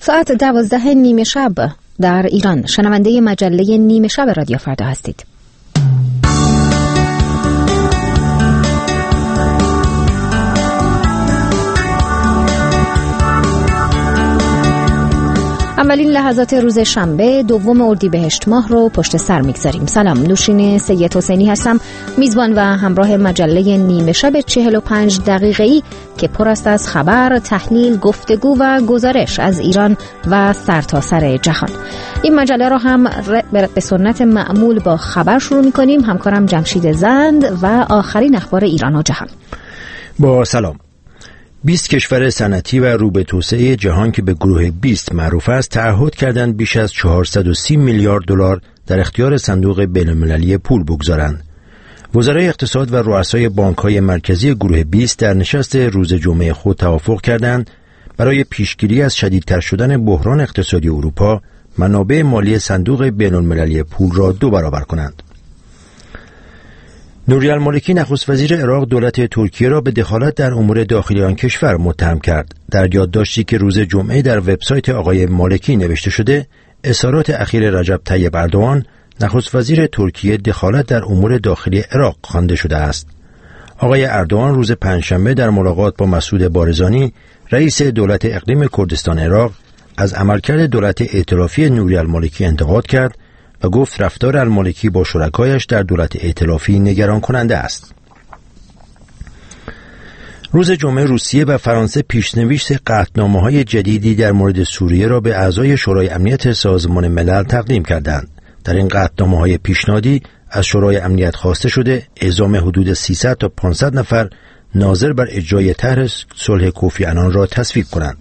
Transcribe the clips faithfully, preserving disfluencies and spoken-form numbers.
ساعت دوازده نیمه شب در ایران. شنونده مجله نیمه شب رادیو فردا هستید. اولین لحظات روز شنبه دوم اردیبهشت ماه رو پشت سر میگذاریم. سلام، نوشین سید حسینی هستم، میزبان و همراه مجله نیمه شب چهل و پنج دقیقه‌ای که پر است از خبر، تحلیل، گفتگو و گزارش از ایران و سرتاسر جهان. این مجله رو هم به سنت معمول با خبر شروع میکنیم. همکارم جمشید زند و آخرین اخبار ایران و جهان. با سلام. بیست کشور صنعتی و رو به توسعه جهان که به گروه بیست معروف است تعهد کردند بیش از چهارصد و سی میلیارد دلار در اختیار صندوق بین‌المللی پول بگذارند. وزرای اقتصاد و رؤسای بانک‌های مرکزی گروه بیست در نشست روز جمعه خود توافق کردند برای پیشگیری از شدیدتر شدن بحران اقتصادی اروپا منابع مالی صندوق بین‌المللی پول را دو برابر کنند. نوری المالکی نخست وزیر عراق دولت ترکیه را به دخالت در امور داخلی آن کشور متهم کرد. در یادداشتی که روز جمعه در وبسایت آقای مالکی نوشته شده، اظهارات اخیر رجب طیب اردوغان نخست وزیر ترکیه دخالت در امور داخلی عراق خوانده شده است. آقای اردوغان روز پنجشنبه در ملاقات با مسعود بارزانی رئیس دولت اقلیم کردستان عراق از عملکرد دولت ائتلافی نوری المالکی انتقاد کرد و گفت رفتار المالکی با شرکایش در دولت ائتلافی نگران کننده است. روز جمعه روسیه و فرانسه پیشنویس قطعنامه‌های جدیدی در مورد سوریه را به اعضای شورای امنیت سازمان ملل تقدیم کردند. در این قطعنامه‌های پیشنهادی از شورای امنیت خواسته شده اعزام حدود سیصد تا پانصد نفر ناظر بر اجرای طرح صلح کوفی عنان را تصویب کنند.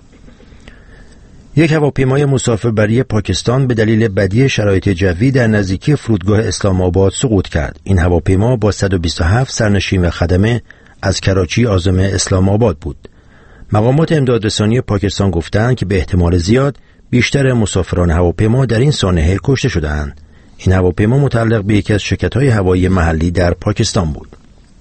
یک هواپیمای مسافربری پاکستان به دلیل بدی شرایط جوی در نزدیکی فرودگاه اسلام آباد سقوط کرد. این هواپیما با صد و بیست و هفت سرنشین و خدمه از کراچی عازم اسلام آباد بود. مقامات امدادرسانی پاکستان گفتند که به احتمال زیاد بیشتر مسافران هواپیما در این سانحه کشته شدند. این هواپیما متعلق به یکی از شرکت‌های هوایی محلی در پاکستان بود.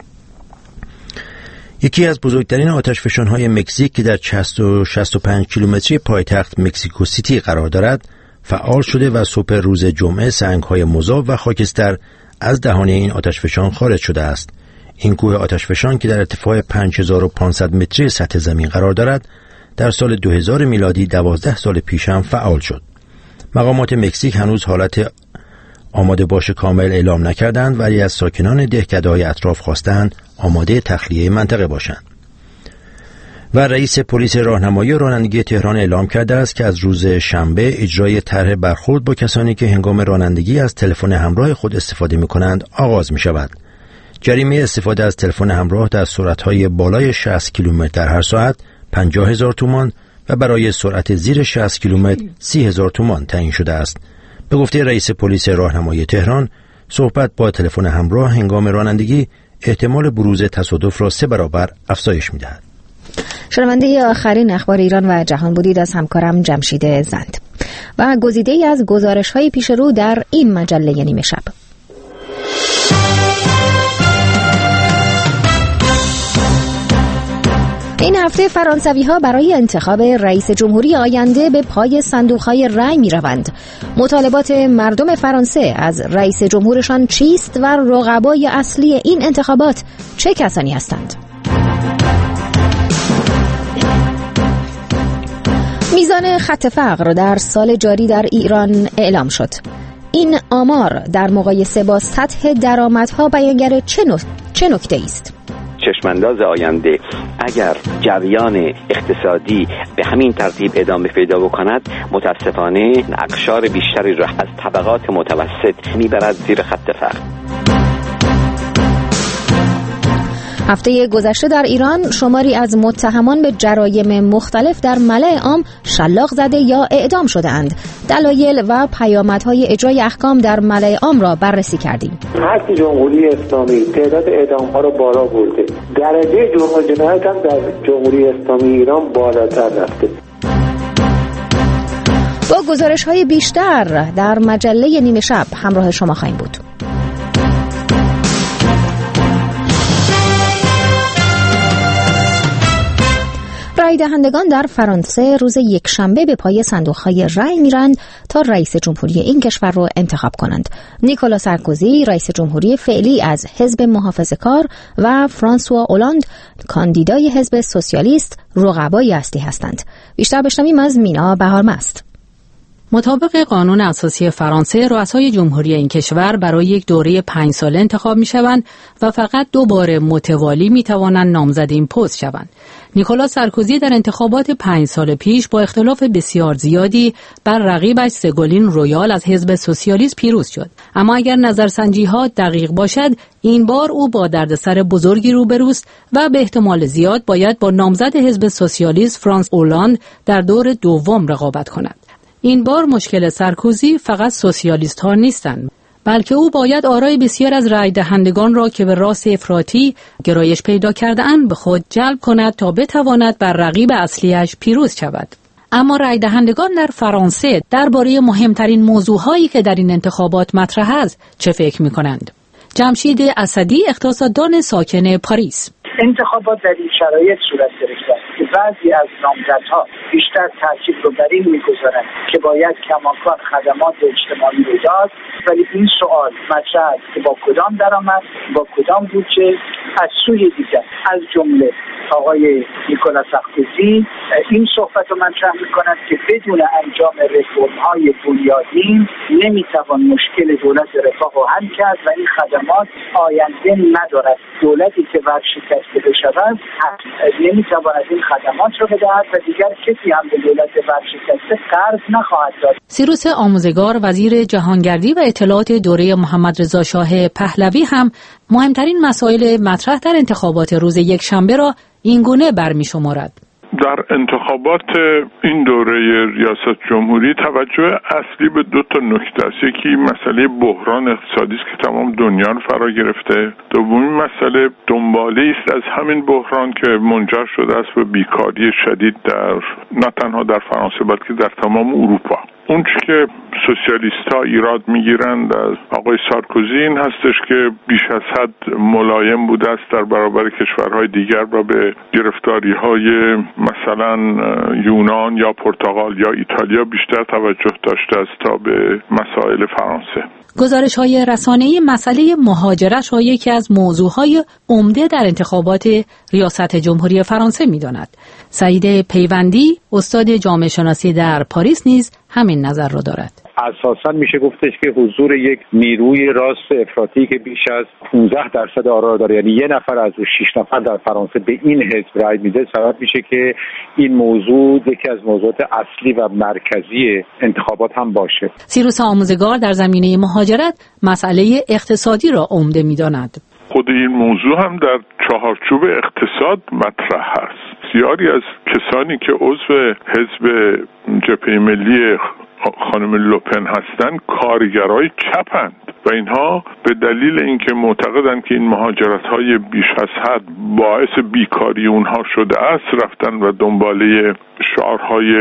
یکی از بزرگترین آتشفشان‌های مکزیک که در شصت و پنج کیلومتری پایتخت مکزیکو سیتی قرار دارد فعال شده و صبح روز جمعه سنگ‌های مذاب و خاکستر از دهانه این آتشفشان خارج شده است. این کوه آتشفشان که در ارتفاع پنج هزار و پانصد متری سطح زمین قرار دارد در سال دو هزار میلادی دوازده سال پیش هم فعال شد. مقامات مکزیک هنوز حالت آماده باش کامل اعلام نکردند ولی از ساکنان دهکده‌های اطراف خواستند آماده تخلیه منطقه باشند. و رئیس پلیس راهنمایی رانندگی تهران اعلام کرده است که از روز شنبه اجرای طرح برخورد با کسانی که هنگام رانندگی از تلفن همراه خود استفاده می‌کنند آغاز می‌شود. جریمه استفاده از تلفن همراه در سرعت‌های بالای شصت کیلومتر در هر ساعت پنجاه هزار تومان و برای سرعت زیر شصت کیلومتر سی هزار تومان تعیین شده است. به گفته رئیس پلیس راهنمایی تهران، صحبت با تلفن همراه هنگام رانندگی احتمال بروز تصادف را سه برابر افزایش می‌دهد. شنونده آخرین اخبار ایران و جهان بودید از همکارم جمشید زند و گزیده‌ای از گزارش‌های پیش رو در این مجله نیمه شب. این هفته فرانسوی‌ها برای انتخاب رئیس جمهوری آینده به پای صندوق‌های رای می‌روند. مطالبات مردم فرانسه از رئیس جمهورشان چیست و رقبای اصلی این انتخابات چه کسانی هستند؟ میزان خط فقر در سال جاری در ایران اعلام شد. این آمار در مقایسه با سطح درآمدها بیانگر چه نوع چه نکته‌ای است؟ چشمانداز آینده اگر جریان اقتصادی به همین ترتیب ادامه پیدا بکند متاسفانه اقشار بیشتری را از طبقات متوسط میبرد زیر خط فقر. هفته گذشته در ایران شماری از متهمان به جرایم مختلف در ملأ عام شلاق زده یا اعدام شده‌اند. دلایل و پیامدهای اجرای احکام در ملأ عام را بررسی کردیم. حکم جمهوری اسلامی تعداد اعدام‌ها را بالا برده. درجه جرم جنایت هم در جمهوری اسلامی ایران بالاتر رفته. با گزارش‌های بیشتر در مجله نیمه شب همراه شما خواهیم بود. رای دهندگان در فرانسه روز یکشنبه به پای صندوق‌های رای میرند تا رئیس جمهوری این کشور رو انتخاب کنند. نیکولا سارکوزی رئیس جمهوری فعلی از حزب محافظه‌کار و فرانسوا اولاند کاندیدای حزب سوسیالیست رقبای اصلی هستند. بیشتر بشنویم از مینا بهارمست. مطابق قانون اساسی فرانسه، رؤسای جمهوری این کشور برای یک دوره پنج ساله انتخاب می شوند و فقط دو بار متوالی می توانند نامزد این پست شوند. نیکولا سارکوزی در انتخابات پنج سال پیش با اختلاف بسیار زیادی بر رقیبش سگولین رویال از حزب سوسیالیست پیروز شد. اما اگر نظرسنجی ها دقیق باشد، این بار او با دردسر بزرگی روبروست و به احتمال زیاد باید با نامزد حزب سوسیالیست فرانس اولاند در دور دوم رقابت کند. این بار مشکل سارکوزی فقط سوسیالیست ها نیستند، بلکه او باید آرای بسیار از رای دهندگان را که به راست افراطی گرایش پیدا کرده اند به خود جلب کند تا بتواند بر رقیب اصلیش پیروز شود. اما رای دهندگان در فرانسه درباره مهمترین موضوعهایی که در این انتخابات مطرح است چه فکر می کنند؟ جمشید اسدی، اقتصاددان ساکن پاریس: انتخابات در این شرایط صورت گرفته است که بعضی از نامزدها بیشتر تاکید رو بر این می‌گذارند که باید کماکان خدمات اجتماعی رو داد، ولی این سوال مطرح است که با کدام درآمد، با کدام بودجه. از سوی دیگر از جمله آقای نیکولا سارکوزی این صحبت رو مطرح می‌کند که بدون انجام رفرم‌های بنیادین نمی‌توان مشکل دولت رفاه رو حل کرد و این خدمات آینده ندارد. دولتی که ورشکسته بشود نمی‌تواند این خدمات رو بدهد و دیگر کسی هم به دولت ورشکسته قرض نخواهد داد. سیروس آموزگار، وزیر جهانگردی و اطلاعات دوره محمد رضا شاه پهلوی، هم مهمترین مسائل مطرح در انتخابات روز یکشنبه را اینگونه برمی‌شمارد: در انتخابات این دوره ریاست جمهوری توجه اصلی به دو تا نکته است. یکی مسئله بحران اقتصادی است که تمام دنیا رو فرا گرفته. دومی مسئله دنباله است از همین بحران که منجر شده است به بیکاری شدید در نه تنها در فرانسه بلکه در تمام اروپا. اون چی که سوسیالیست‌ها ایراد می‌گیرند از آقای سارکوزی این هستش که بیش از حد ملایم بوده است در برابر کشورهای دیگر و به گرفتاری‌های مثلا یونان یا پرتغال یا ایتالیا بیشتر توجه داشته است تا به مسائل فرانسه. گزارش‌های رسانه‌ای مسئله مهاجرت را یکی از موضوعهای عمده در انتخابات ریاست جمهوری فرانسه می‌داند. سعید پیوندی، استاد جامعه شناسی در پاریس، نیز همین نظر را دارد. اساساً میشه گفتش که حضور یک نیروی راست افراطی که بیش از پانزده درصد آرا داره، یعنی یه نفر از شش نفر در فرانسه به این حزب رای میده، سبب میشه که این موضوع یکی از موضوعات اصلی و مرکزی انتخابات هم باشه. سیروس آموزگار در زمینه مهاجرت مسئله اقتصادی را عمده میداند. خود این موضوع هم در چهارچوب اقتصاد مطرح است. بسیاری از کسانی که عضو حزب جبهه ملی خانم لوپن هستند کارگرای چپند و اینها به دلیل اینکه معتقدند که این مهاجرت‌های بیش از حد باعث بیکاری اونها شده است رفتن و دنباله شعارهای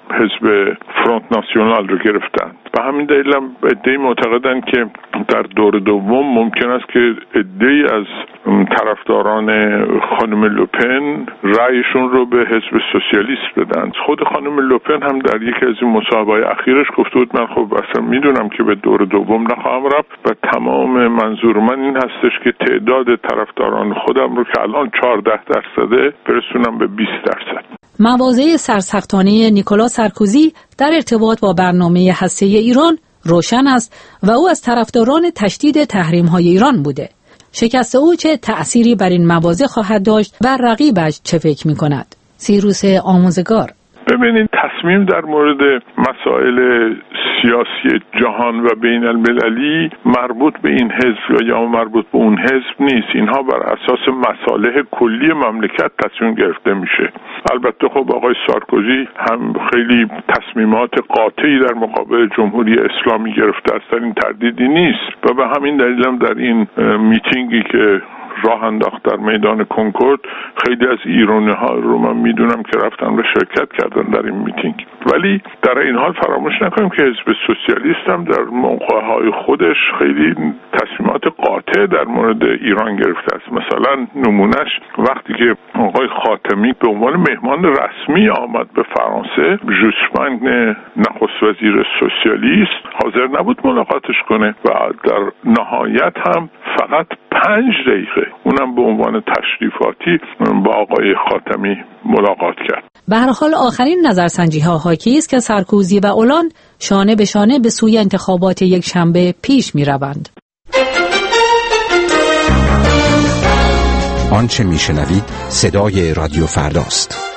حزب فرانت ناسیونال رو گرفتند. به همین دلیل هم عده‌ای معتقدند که در دور دوم ممکن است که عده‌ای از طرفداران خانم لوپن رأیشون رو به حزب سوسیالیست بدن. خود خانم لوپن هم در یکی از این مصاحبه‌های اخیرش گفته بود من خب اصلا میدونم که به دور دوم نخواهم رفت و تمام منظور من این هستش که تعداد طرفداران خودم رو که الان چهارده درصده برسونم به بیست درصد. مواضع سرسختانه نیکولا سارکوزی در ارتباط با برنامه هسته‌ای ایران روشن است و او از طرفداران تشدید تحریم‌های ایران بوده. شکست او چه تأثیری بر این مواضع خواهد داشت و رقیبش چه فکر می‌کند؟ سیروس آموزگار: ببینید تصمیم در مورد مسائل سیاسی جهان و بین المللی مربوط به این حزب یا مربوط به اون حزب نیست. اینها بر اساس مصالح کلی مملکت تصمیم گرفته میشه. البته خب آقای سارکوزی هم خیلی تصمیمات قاطعی در مقابل جمهوری اسلامی گرفته است، در این تردیدی نیست و به همین دلیل هم در این میتینگی که راه انداخت در میدان کنکورد، خیلی از ایرانی ها رو من میدونم که رفتن و شرکت کردن در این میتینگ. ولی در این حال فراموش نکنیم که حزب سوسیالیست هم در موقع‌های خودش خیلی تصمیمات قاطع در مورد ایران گرفته است. مثلا نمونهش وقتی که آقای خاتمی به عنوان مهمان رسمی آمد به فرانسه، ژوسپن نخست وزیر سوسیالیست حاضر نبود ملاقاتش کنه و در نهایت هم فقط پنج دقیقه اونم به عنوان تشریفاتی با آقای خاتمی ملاقات کرد. به هر حال آخرین نظرسنجی ها حاکی است که سارکوزی و اولان شانه به شانه به سوی انتخابات یک شنبه پیش می روند. آنچه می شنوید صدای رادیو فرداست.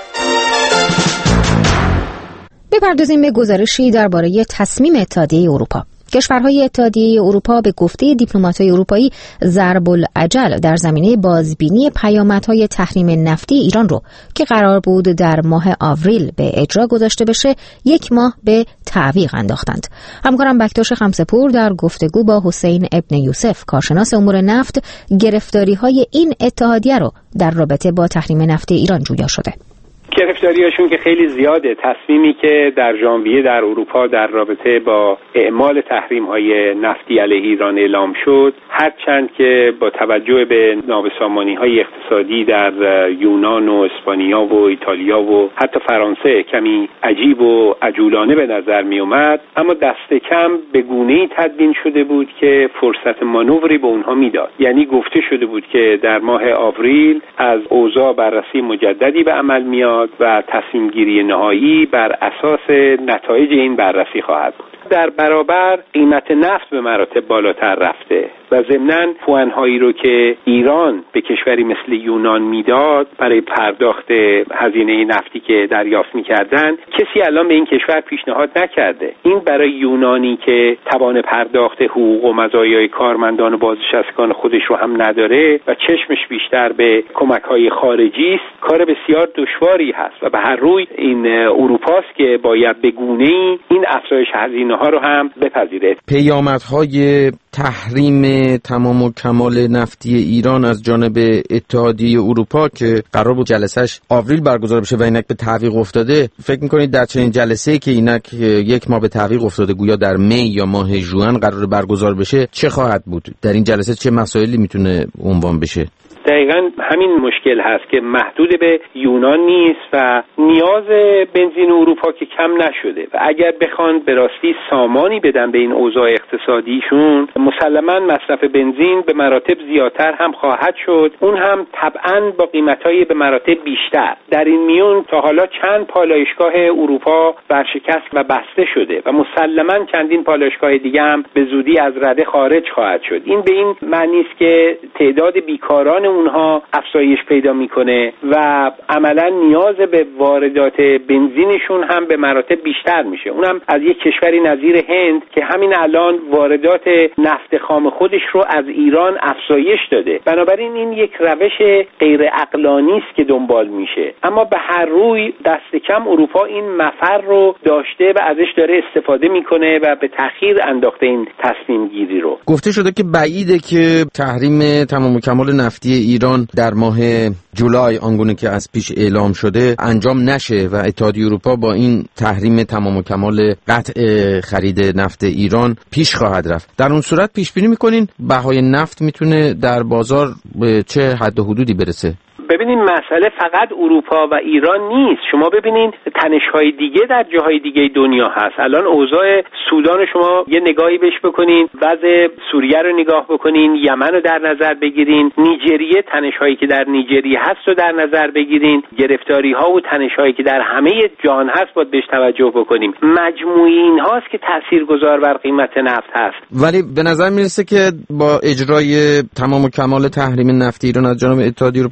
بپردازیم به گزارشی درباره تصمیم اتحادیه اروپا. کشورهای اتحادیه اروپا به گفته دیپلمات‌های اروپایی ضرب العجل در زمینه بازبینی پیامدهای تحریم نفتی ایران رو که قرار بود در ماه آوریل به اجرا گذاشته بشه یک ماه به تعویق انداختند. همکارم بکتاش خمسه‌پور در گفتگو با حسین ابن یوسف کارشناس امور نفت گرفتاری‌های این اتحادیه رو در رابطه با تحریم نفتی ایران جویا شده. گرفتاریاشون که خیلی زیاده. تصمیمی که در ژانویه در اروپا در رابطه با اعمال تحریم‌های نفتی علیه ایران اعلام شد، هرچند که با توجه به نابسامانی‌های اقتصادی در یونان و اسپانیا و ایتالیا و حتی فرانسه کمی عجیب و عجولانه به نظر می اومد، اما دست کم به گونه‌ای تدوین شده بود که فرصت مانوری به اونها میداد. یعنی گفته شده بود که در ماه آوریل از اوضاع بررسی مجددی به عمل میاد و تصمیم گیری نهایی بر اساس نتایج این بررسی خواهد بود. در برابر قیمت نفت به مراتب بالاتر رفته و ضمناً پوانهایی رو که ایران به کشوری مثل یونان میداد برای پرداخت هزینه نفتی که دریافت میکردن، کسی الان به این کشور پیشنهاد نکرده. این برای یونانی که توان پرداخت حقوق و مزایای کارمندان و بازنشستگان خودش رو هم نداره و چشمش بیشتر به کمک‌های خارجی است، کار بسیار دشواری هست و به هر روی این اروپاست که باید به گونه‌ای این افزایش هزینه ها رو هم بپذیره. پیامدهای تحریم تمام و کمال نفتی ایران از جانب اتحادیه اروپا که قرار بود جلسهش آوریل برگزار بشه و اینک به تعویق افتاده، فکر می‌کنید در چنین جلسه‌ای که اینک یک ماه به تعویق افتاده، گویا در می یا ماه ژوئن قرار برگزار بشه، چه خواهد بود؟ در این جلسه چه مسائلی میتونه عنوان بشه؟ دقیقاً همین مشکل هست که محدود به یونان نیست و نیاز بنزین اروپا که کم نشده و اگر بخوان به راستی سامانی بدن به این اوضاع اقتصادیشون، مسلماً مصرف بنزین به مراتب زیادتر هم خواهد شد، اون هم طبعاً با قیمت‌های به مراتب بیشتر. در این میون تا حالا چند پالایشگاه اروپا ورشکست و بسته شده و مسلماً چندین پالایشگاه دیگه هم به زودی از رده خارج خواهد شد. این به این معنی است که تعداد بیکاران اونها افزایش پیدا میکنه و عملا نیاز به واردات بنزینشون هم به مراتب بیشتر میشه. اونم از یک کشوری نظیر هند که همین الان واردات نفت خام خودش رو از ایران افزایش داده. بنابراین این یک روش غیر عقلانی است که دنبال میشه، اما به هر روی دست کم اروپا این مفر رو داشته و ازش داره استفاده میکنه و به تأخیر انداخته این تصمیم گیری رو. گفته شده که بعیده که تحریم تمام و کمال نفتی ایران در ماه جولای آنگونه که از پیش اعلام شده انجام نشه و اتحادیه اروپا با این تحریم تمام و کمال قطع خرید نفت ایران پیش خواهد رفت. در اون صورت پیش بینی میکنین بهای نفت میتونه در بازار به چه حد و حدودی برسه؟ ببینید مسئله فقط اروپا و ایران نیست. شما ببینید تنش‌های دیگه در جاهای دیگه دنیا هست. الان اوضاع سودان شما یه نگاهی بهش بکنین، وضع سوریه رو نگاه بکنین، یمن رو در نظر بگیرین، نیجریه تنش‌هایی که در نیجریه هست رو در نظر بگیرین، گرفتاری‌ها و تنش‌هایی که در همه جهان هست باید بهش توجه بکنیم. مجموعه اینهاست که تاثیرگذار بر قیمت نفت هست. ولی به نظر میرسه که با اجرای تمام و کمال تحریم نفت ایران از جانب اتحادیه اروپا بهای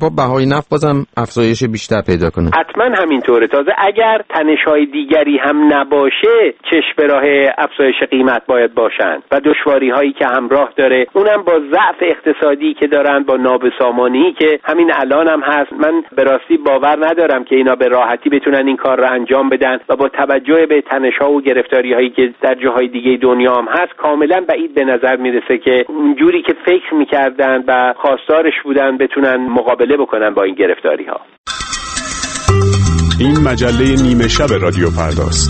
های نفت بازم افزایش بیشتر پیدا کنه. حتما همینطوره. تازه اگر تنش‌های دیگری هم نباشه چشم به راه افزایش قیمت باید باشن و دشواری هایی که همراه داره، اونم با ضعف اقتصادی که دارن، با نابسامانی که همین الان هم هست. من به راستی باور ندارم که اینا به راحتی بتونن این کار رو انجام بدن و با توجه به تنش‌ها و گرفتاری هایی که در جاهای دیگه دنیا هم هست کاملا بعید به نظر میرسه که اونجوری که فکر میکردن و خواستارش بودن بتونن مقابله بکنن با این گرفتاری ها. این مجله نیمه شب رادیو فرداست.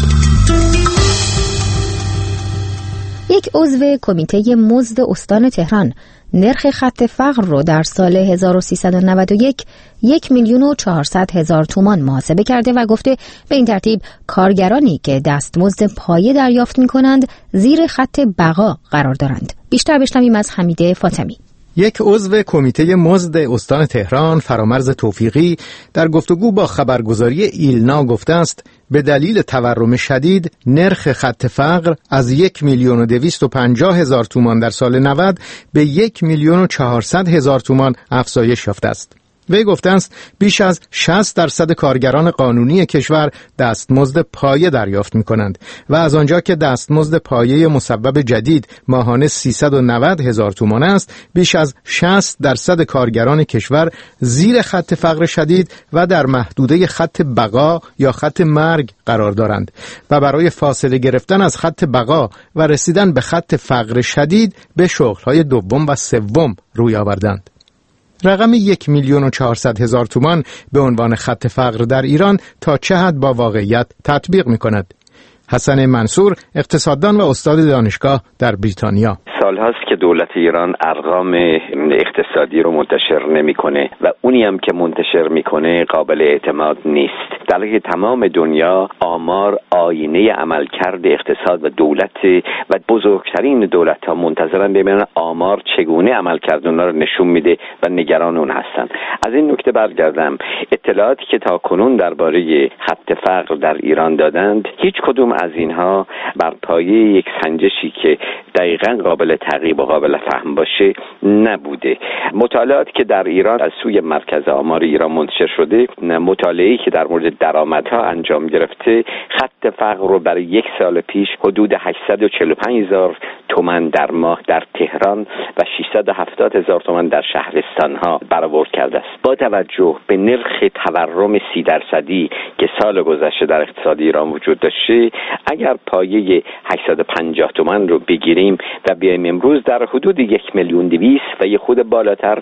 یک عضو کمیته مزد استان تهران نرخ خط فقر رو در سال هزار و سیصد و نود و یک یک میلیون و چهارصد هزار تومان محاسبه کرده و گفته به این ترتیب کارگرانی که دستمزد پایه دریافت می کنند زیر خط بقا قرار دارند. بیشتر بشنویم از حمیده فاطمی. یک عضو کمیته مزد استان تهران فرامرز توفیقی در گفتگو با خبرگزاری ایلنا گفته است به دلیل تورم شدید نرخ خط فقر از یک میلیون و دویست و پنجاه هزار تومان در سال نود به یک میلیون و چهارصد هزار تومان افزایش یافته است. وی گفته است بیش از شصت درصد کارگران قانونی کشور دستمزد پایه دریافت می کنند و از آنجا که دستمزد پایه مسبب جدید ماهانه سیصد و نود هزار تومان است، بیش از شصت درصد کارگران کشور زیر خط فقر شدید و در محدوده خط بقا یا خط مرگ قرار دارند و برای فاصله گرفتن از خط بقا و رسیدن به خط فقر شدید به شغل‌های دوم و سوم روی آوردند. رقم یک میلیون و چهارصد هزار تومان به عنوان خط فقر در ایران تا چه حد با واقعیت تطبیق می کند؟ حسن منصور، اقتصاددان و استاد دانشگاه در بریتانیا: سال هاست که دولت ایران ارقام اقتصادی رو منتشر نمیکنه و اونی هم که منتشر میکنه قابل اعتماد نیست. در حالی که تمام دنیا آمار آینه عملکرد اقتصاد و دولت و بزرگترین دولت ها منتظرن ببینن آمار چگونه عملکرد اونها رو نشون میده و نگران اون هستن. از این نکته برگردم، اطلاعاتی که تا کنون درباره خط فقر در ایران دادند هیچ کدوم از اینها بر پایه یک سنجشی که دقیقاً قابل تعقیب و قابل فهم باشه نبوده. مطالعاتی که در ایران از سوی مرکز آمار ایران منتشر شده، مطالعه‌ای که در مورد درآمدها انجام گرفته، خط فقر رو برای یک سال پیش حدود هشتصد و چهل و پنج هزار تومان در ماه در تهران و ششصد و هفتاد هزار تومان در شهرستان‌ها برآورد کرده است. با توجه به نرخ تورم سی درصدی که سال گذشته در اقتصاد ایران وجود داشته، اگر پایه هشتصد و پنجاه تومان رو بگیریم و بیایم امروز در حدود یک میلیون دویست و یه خود بالاتر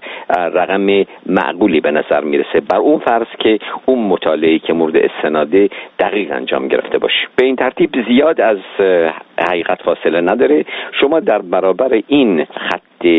رقم معقولی به نظر میرسه، بر اون فرض که اون مطالعه‌ای که مورد استناده دقیق انجام گرفته باشه. به این ترتیب زیاد از حقیقت فاصله نداره. شما در برابر این خط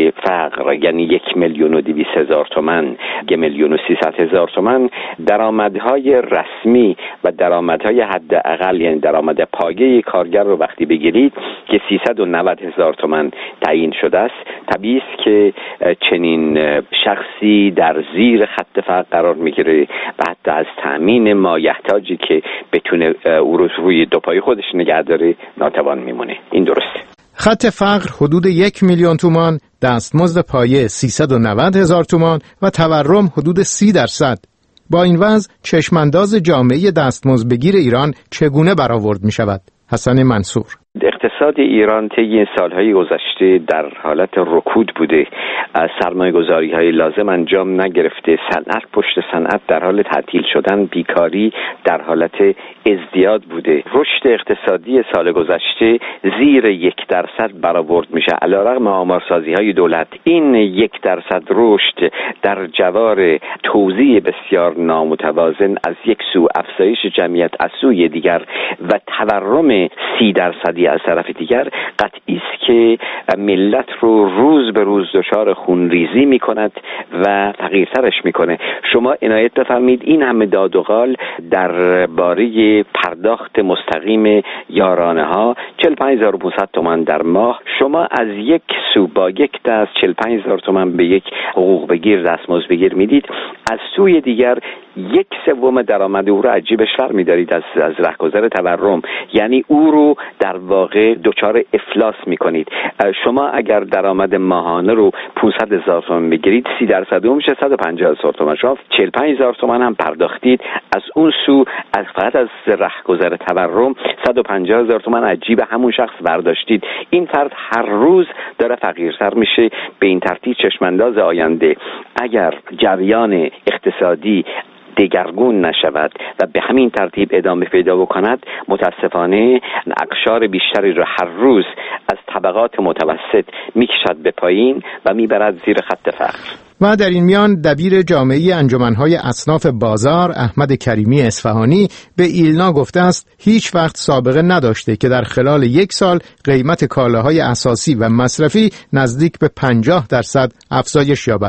فقر یعنی یک میلیون و دویست هزار تومان، یک میلیون و سیصد هزار تومان درآمدهای رسمی و درآمدهای حداقل یعنی درآمد پایه کارگر رو وقتی بگیرید که سیصد و نود هزار تومان تعیین شده است، طبیعی است که چنین شخصی در زیر خط فقر قرار میگیره و حتی از تامین مایحتاجی که بتونه او رو روی دو پای خودش نگه داره ناتوان میمونه. این درسته. خط فقر حدود یک میلیون تومان، دستمزد پایه سیصد و نود هزار تومان و تورم حدود سی درصد. با این وضع چشمانداز جامعه دستمزدبگیر ایران چگونه برآورد می شود؟ حسن منصور: اقتصاد ایران طی این سالهای گذشته در حالت رکود بوده، سرمایه‌گذاری‌های لازم انجام نگرفته، صنعت پشت صنعت در حال تعطیل شدن، بیکاری در حالت ازدیاد بوده. رشد اقتصادی سال گذشته زیر یک درصد برآورد میشه علیرغم آمارسازی‌های دولت. این یک درصد رشد در جوار توزیع بسیار نامتوازن از یک سو، افزایش جمعیت از سوی دیگر و تورم سی درصدی از طرف دیگر، قطعی است که ملت رو روز به روز دچار خونریزی میکند و فقیرترش میکنه. شما عنایت بفرمایید این همه داد و قال درباره پرداخت مستقیم یارانه ها چهل و پنج هزار و پانصد تومان در ماه. شما از یک سو با یک دست چهل و پنج هزار تومان به یک حقوق بگیر دستمزد بگیر میدید، از سوی دیگر یک سوم درآمد او رو از جیبش ور می‌دارید از از رهگذر تورم، یعنی او رو در واقع دچار افلاس می‌کنید. شما اگر درآمد ماهانه رو پانصد هزار تومان بگیرید، سی درصد اون میشه صد و پنجاه هزار تومان. شما چهل و پنج هزار تومان هم پرداختید، از اون سو از فقط از رهگذر تورم صد و پنجاه هزار تومان از جیب همون شخص برداشتید. این فرد هر روز داره فقیرتر میشه. به این ترتیب چشمانداز آینده اگر جریان اقتصادی دگرگون نشود و به همین ترتیب ادامه پیدا بکند، متاسفانه اقشار بیشتری را هر روز از طبقات متوسط میکشد به پایین و میبرد زیر خط فقر. و در این میان دبیر جامعه انجمنهای اصناف بازار احمد کریمی اصفهانی به ایلنا گفته است هیچ وقت سابقه نداشته که در خلال یک سال قیمت کالاهای اساسی و مصرفی نزدیک به پنجاه درصد افزایش یابد.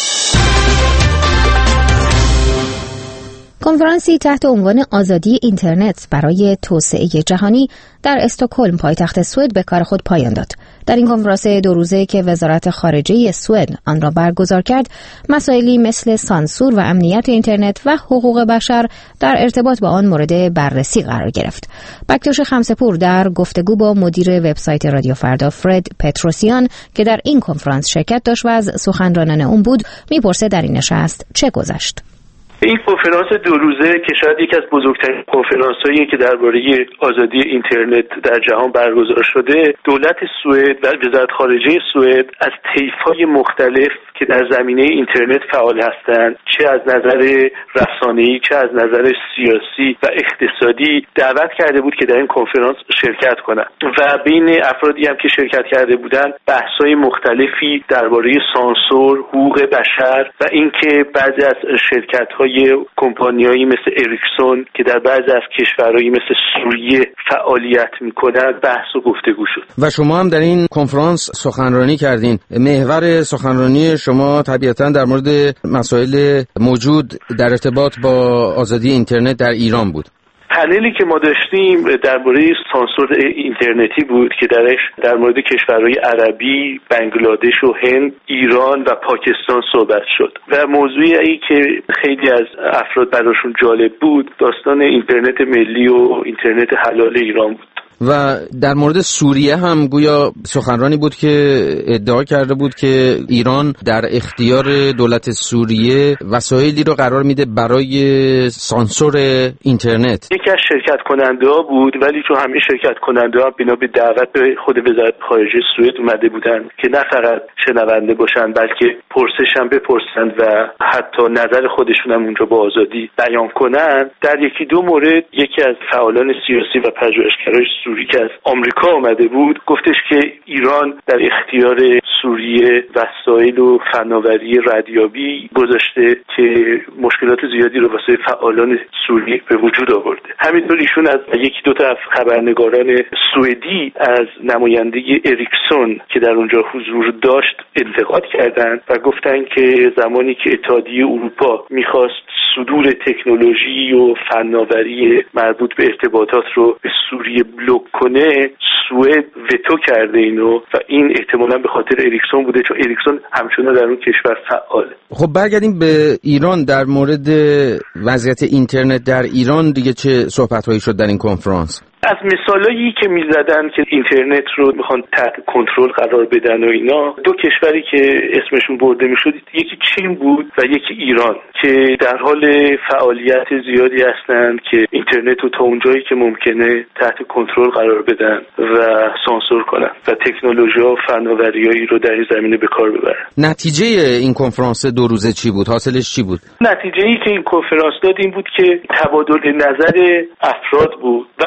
کنفرانسی تحت عنوان آزادی اینترنت برای توسعه جهانی در استکهلم پایتخت سوئد به کار خود پایان داد. در این کنفرانس دو روزه که وزارت خارجه سوئد آن را برگزار کرد، مسائلی مثل سانسور و امنیت اینترنت و حقوق بشر در ارتباط با آن مورد بررسی قرار گرفت. بکتوش خمسه‌پور در گفتگو با مدیر وبسایت رادیو فردا فرد پتروسیان که در این کنفرانس شرکت داشت و از سخنرانان اون بود، میپرسه در این نشست چه گذشت. این کنفرانس دو روزه که شاید یکی از بزرگترین کنفرانس‌هایی که درباره آزادی اینترنت در جهان برگزار شده، دولت سوئد و وزارت خارجه سوئد از طیف‌های مختلف که در زمینه اینترنت فعال هستند، چه از نظر رسانه‌ای چه از نظر سیاسی و اقتصادی، دعوت کرده بود که در این کنفرانس شرکت کنند و بین افرادی هم که شرکت کرده بودند بحث‌های مختلفی درباره سانسور، حقوق بشر و اینکه بعضی از شرکت‌های کمپانیایی مثل اریکسون که در بعضی از کشورهایی مثل سوریه فعالیت می‌کنند بحث و گفتگو شد. و شما هم در این کنفرانس سخنرانی کردین. محور سخنرانی شما طبیعتاً در مورد مسائل موجود در ارتباط با آزادی اینترنت در ایران بود. پنلی که ما داشتیم درباره سانسور اینترنتی بود که درش در مورد کشورهای عربی، بنگلادش و هند، ایران و پاکستان صحبت شد و موضوعی که خیلی از افراد براشون جالب بود داستان اینترنت ملی و اینترنت حلال ایران بود. و در مورد سوریه هم گویا سخنرانی بود که ادعا کرده بود که ایران در اختیار دولت سوریه وسایلی رو قرار میده برای سانسور اینترنت. یکی از شرکت کننده ها بود، ولی چون همه شرکت کننده ها بنا به دعوت به خود وزارت خارجه سوئد اومده بودن که نه فقط شنونده باشن بلکه پرسش هم بپرسن و حتی نظر خودشون هم اونجا با آزادی بیان کنن، در یکی دو مورد یکی از فعالان سیاسی و پژوهشگرای سوری که از آمریکا آمده بود گفتش که ایران در اختیار سوریه وسایل و فناوری ردیابی گذاشته که مشکلات زیادی رو واسه فعالان سوری به وجود آورده. همینطور ایشون از یکی دو تا خبرنگاران سوئدی از نماینده اریکسون که در اونجا حضور داشت انتقاد کردند و گفتن که زمانی که اتحادیه اروپا میخواست صدور تکنولوژی و فناوری مربوط به ارتباطات رو به سوریه بلوک کنه، سوئد وتو کرده اینو و این احتمالاً به خاطر اریکسون بوده، چون اریکسون همچنان در اون کشور فعاله. خب برگردیم به ایران. در مورد وضعیت اینترنت در ایران دیگه چه صحبت‌هایی شد در این کنفرانس؟ از مثالایی که میزدن که اینترنت رو میخوان تحت کنترل قرار بدن و اینا، دو کشوری که اسمشون برده میشد یکی چین بود و یکی ایران که در حال فعالیت زیادی هستند که اینترنت رو تا اونجایی که ممکنه تحت کنترل قرار بدن و سانسور کنن و تکنولوژی و فناوریایی رو در این زمینه به کار ببرن. نتیجه این کنفرانس دو روزه چی بود؟ حاصلش چی بود؟ نتیجه‌ای که این کنفرانس داد این بود که تبادل نظر افراد بود و آشنا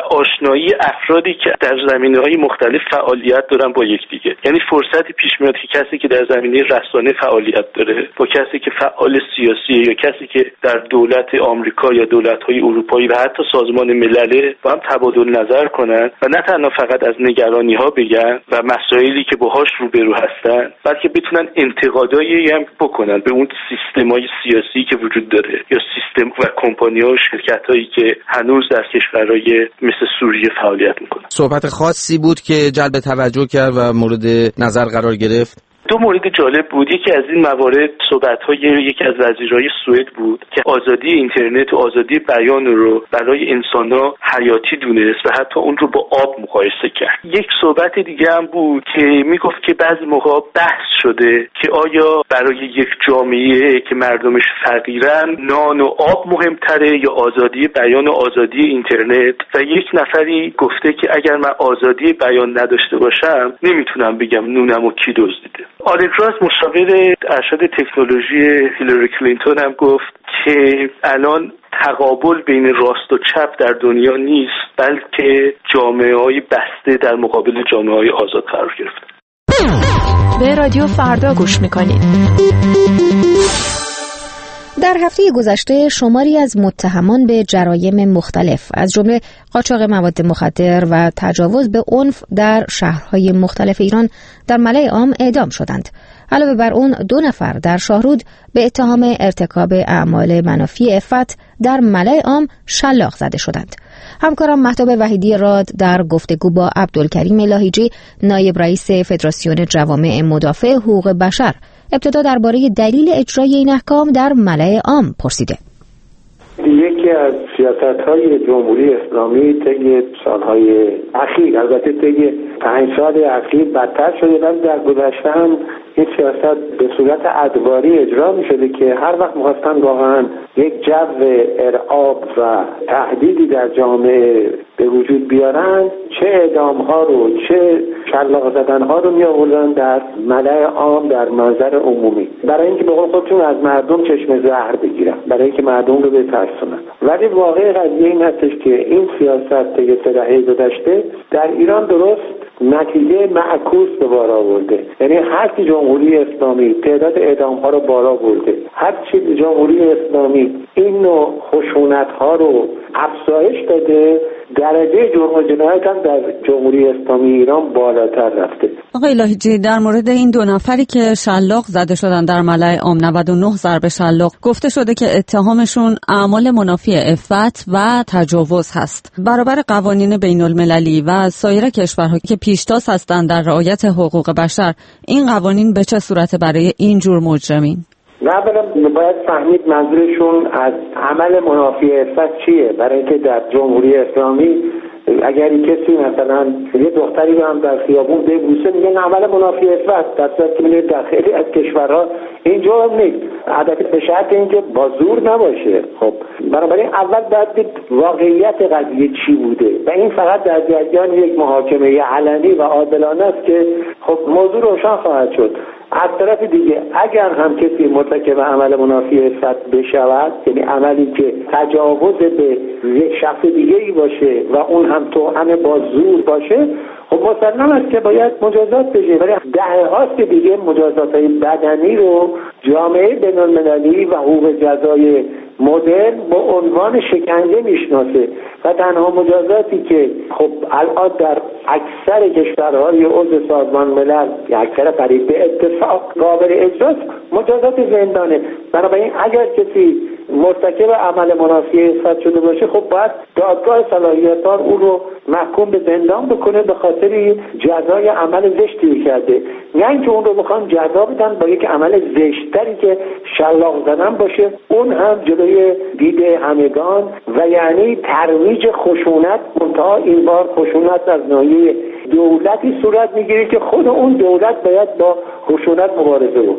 آشنایی افرادی که در زمینه‌های مختلف فعالیت دارن با یکدیگه. یعنی فرصتی پیش میاد که کسی که در زمینه رسانه فعالیت داره با کسی که فعال سیاسیه یا کسی که در دولت آمریکا یا دولت‌های اروپایی و حتی سازمان ملل با هم تبادل نظر کنن و نه تنها فقط از نگرانی‌ها بگن و مسائلی که باهاش روبرو هستن، بلکه بتونن انتقادایی هم بکنن به اون سیستم‌های سیاسی که وجود داره یا سیستم و کمپانی‌ها و شرکت‌هایی که هنوز در کشورهای مثل سوریه فعالیت میکنن. صحبت خاصی بود که جلب توجه کرد و مورد نظر قرار گرفت. دو مورد جالب بود. یکی از این موارد صحبت‌های یکی از وزیرای سوئد بود که آزادی اینترنت و آزادی بیان رو برای انسان‌ها حیاتی دونست و حتی اون رو با آب مقایسه کرد. یک صحبت دیگه هم بود که میگفت که بعضی موقع بحث شده که آیا برای یک جامعه که مردمش فقیرن نان و آب مهمتره یا آزادی بیان و آزادی اینترنت، و یک نفری گفته که اگر من آزادی بیان نداشته باشم نمیتونم بگم نونمو کی دزدیده. آلگراس مشاور ارشد تکنولوژی هیلاری کلینتون هم گفت که الان تقابل بین راست و چپ در دنیا نیست، بلکه جامعه‌های بسته در مقابل جامعه‌های آزاد قرار گرفته. به رادیو فردا گوش میکنید. در هفته گذشته شماری از متهمان به جرایم مختلف از جمله قاچاق مواد مخدر و تجاوز به عنف در شهرهای مختلف ایران در ملأ عام اعدام شدند. علاوه بر اون دو نفر در شاهرود به اتهام ارتکاب اعمال منافی عفت در ملأ عام شلاق زده شدند. همکارم مهتاب وحیدی راد در گفتگو با عبدالکریم لاهیجی نایب رئیس فدراسیون جوامع مدافع حقوق بشر ابتدا درباره دلیل اجرای این احکام در ملأ عام پرسیده. یکی از سیاست‌های جمهوری اسلامی طی سال‌های اخیر، البته طی پنج سال اخیر بدتر شده، ولی در گذشته هم این سیاست به صورت ادواری اجرا می‌شده که هر وقت می‌خواستن واقعاً یک جو ارعاب و تهدیدی در جامعه به وجود بیارن، چه اعدام‌ها رو چه شلاق زدن‌ها رو می‌آوردن در ملأ عام، در منظر عمومی، برای اینکه به قول خودشون از مردم چشم زهر بگیرن، برای اینکه مردم رو بترسونن. ولی واقع قضیه این هستش که این سیاست طی سه دهه گذشته در ایران درست نتیجه معکوس به بار آورده. یعنی هر چی جمهوری اسلامی تعداد اعدام‌ها رو بالا برده، هر چی جمهوری اسلامی این نوع خشونت‌ها رو افزایش داده، درجه جرم و جنایت هم در جمهوری اسلامی ایران بالاتر رفته. آقای لاهیجی، در مورد این دو نفری که شلاق زده شدن در ملأ عام، نود و نه ضربه شلاق، گفته شده که اتهامشون اعمال منافی عفت و تجاوز هست. برابر قوانین بین المللی و سایر کشورها که پیشتاز هستند در رعایت حقوق بشر، این قوانین به چه صورت برای این جور مجرمین؟ نه، اولا باید فهمید منظورشون از عمل منافی عفت چیه. برای اینکه در جمهوری اسلامی اگر کسی مثلا یه دختری رو هم در خیابون ببوسه میگن عمل منافی عفت، در صورتی که میگه در خیلی از کشورها اینجا هم نیست، البته به شرط اینکه با زور نباشه. خب بنابراین اول باید دید واقعیت قضیه چی بوده و این فقط در جریان یک محاکمه علنی و عادلانه است که خب موضوع روشن خواهد شد. از طرف دیگه اگر هم کسی مرتکب عمل منافی عفت بشود، یعنی عملی که تجاوز به یک شخص دیگه‌ای باشه و اون هم توأم با زور باشه، خب مسلم است که باید مجازات بشه. ولی دهه هاست که دیگه مجازات‌های بدنی رو جامعه بین‌المللی و حقوق جزای مدرن با عنوان شکنجه میشناسه و تنها مجازاتی که خب الان در اکثر کشورهای عضو سازمان ملل، اکثر قریب به اتفاق قابل اجراست، مجازات زندانه. بنابراین اگر کسی مرتکب عمل منافی عفت شده باشه، خب باید دادگاه صلاحیت‌دار او رو محکوم به زندان بکنه به خاطر جزای عمل زشتی کرده، نه اینکه اون رو بخوان جزا بدن با یک عمل زشتری که شلاق زدن باشه، اون هم جلوی دید همگان و یعنی ترویج خشونت. منتها این بار خشونت از ناحیه دولتی صورت میگیره که خود اون دولت باید با خشونت مبارزه بکنه.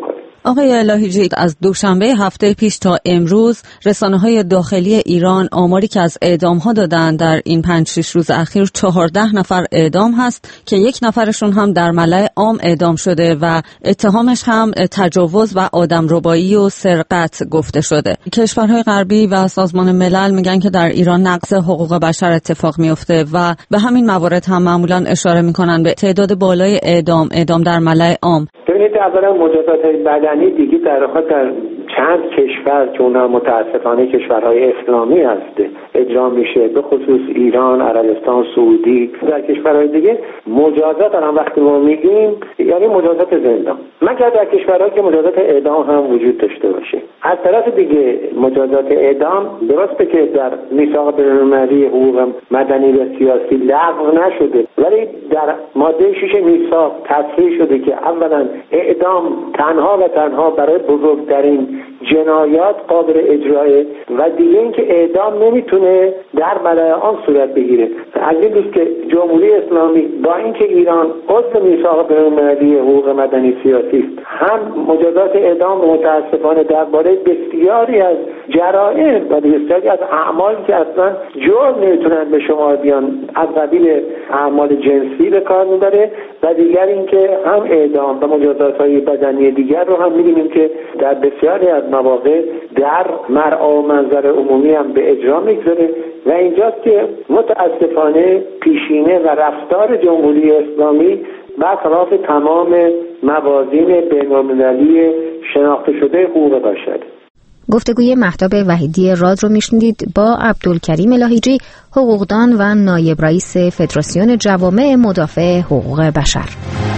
آقای الهیجی، از دوشنبه هفته پیش تا امروز رسانه‌های داخلی ایران آماری که از اعدام‌ها دادن در این پنج شش روز اخیر چهارده نفر اعدام هست که یک نفرشون هم در ملأ عام اعدام شده و اتهامش هم تجاوز و آدمربایی و سرقت گفته شده. کشورهای غربی و سازمان ملل میگن که در ایران نقض حقوق بشر اتفاق میفته و به همین موارد هم معمولا اشاره میکنن به تعداد بالای اعدام اعدام در ملأ عام. ببینید اولا مجازات بدنی دیگه در حال در چند کشور که اونها متاسفانه کشورهای اسلامی هست اجرا میشه، به خصوص ایران، عربستان سعودی، در کشورهای دیگه مجازات الان وقتی ما میگیم یعنی مجازات زندان، مگر در کشورهایی که مجازات اعدام هم وجود داشته باشه. از طرف دیگه مجازات اعدام درسته که در میثاق بین‌المللی حقوق مدنی و سیاسی لغو نشده، ولی در ماده شش میثاق تصریح شده که اولا اعدام تنها و تنها برای بزرگترین جنایات قابل اجراه و دیگه اینکه اعدام نمیتونه در ملأ عام صورت بگیره. از این روز که جمهوری اسلامی با اینکه ایران عضو میثاق بین‌المللی حقوق مدنی سیاسی است، هم مجازات اعدام متاسفانه درباره بسیاری از جرائم و بسیاری از اعمالی که اصلا جرم نمیتونن به شما بیان از قبیل اعمال جنسی به کار میبره و دیگر اینکه هم اعدام و مجازات‌های بدنی دیگر رو هم می‌بینیم که در بسیاری از مواقع در مرعا و منظر عمومی هم به اجرا میگذاره و اینجاست که متاسفانه پیشینه و رفتار جمهوری اسلامی برخلاف تمام موازین بین‌المللی شناخته شده حقوق بشر. گفتگوی مهتاب وحیدی راد رو میشنیدید با عبدالکریم لاهیجی، حقوقدان و نایب رئیس فدراسیون جوامع مدافع حقوق بشر.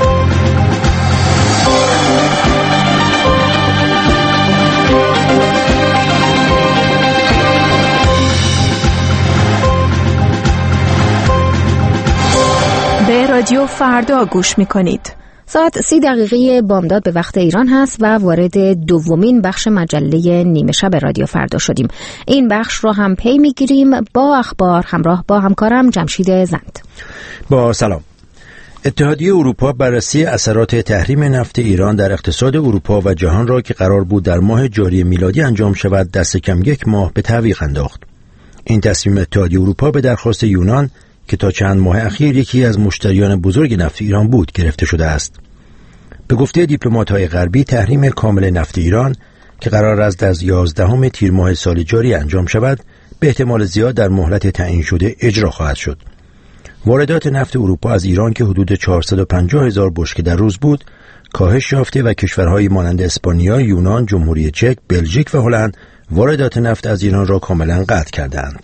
به رادیو فردا گوش میکنید. ساعت سی دقیقه بامداد به وقت ایران هست و وارد دومین بخش مجله نیمه شب رادیو فردا شدیم. این بخش رو هم پی میگیریم با اخبار همراه با همکارم جمشید زند. با سلام. اتحادیه اروپا بررسی اثرات تحریم نفت ایران در اقتصاد اروپا و جهان را که قرار بود در ماه جاری میلادی انجام شود دست کم یک ماه به تعویق انداخت. این تصمیم اتحادیه اروپا به درخواست یونان که تا چند ماه اخیر یکی از مشتریان بزرگ نفت ایران بود گرفته شده است. به گفته دیپلمات‌های غربی تحریم کامل نفت ایران که قرار است از یازدهم تیر ماه سال جاری انجام شود به احتمال زیاد در مهلت تعیین شده اجرا خواهد شد. واردات نفت اروپا از ایران که حدود چهارصد و پنجاه هزار بشکه در روز بود کاهش یافته و کشورهای مانند اسپانیا، یونان، جمهوری چک، بلژیک و هلند واردات نفت از ایران را کاملا قطع کردند.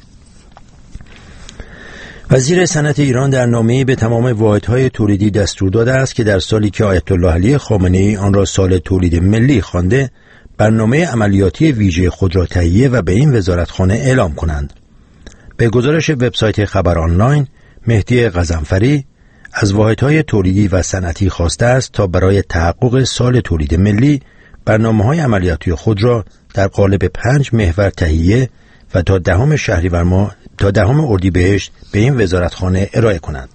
وزیر صنعت ایران در نامه‌ای به تمام واحدهای تولیدی دستور داده است که در سالی که آیت الله علی خامنه‌ای آن را سال تولید ملی خوانده، برنامه عملیاتی ویژه خود را تهیه و به این وزارتخانه اعلام کنند. به گزارش وبسایت خبر آنلاین، مهدی غضنفری از واحدهای تولیدی و صنعتی خواسته است تا برای تحقق سال تولید ملی برنامه‌های عملیاتی خود را در قالب پنج محور تهیه و تا دهم شهریور ماه تا دهم اردیبهشت به این وزارتخانه ارائه کنند.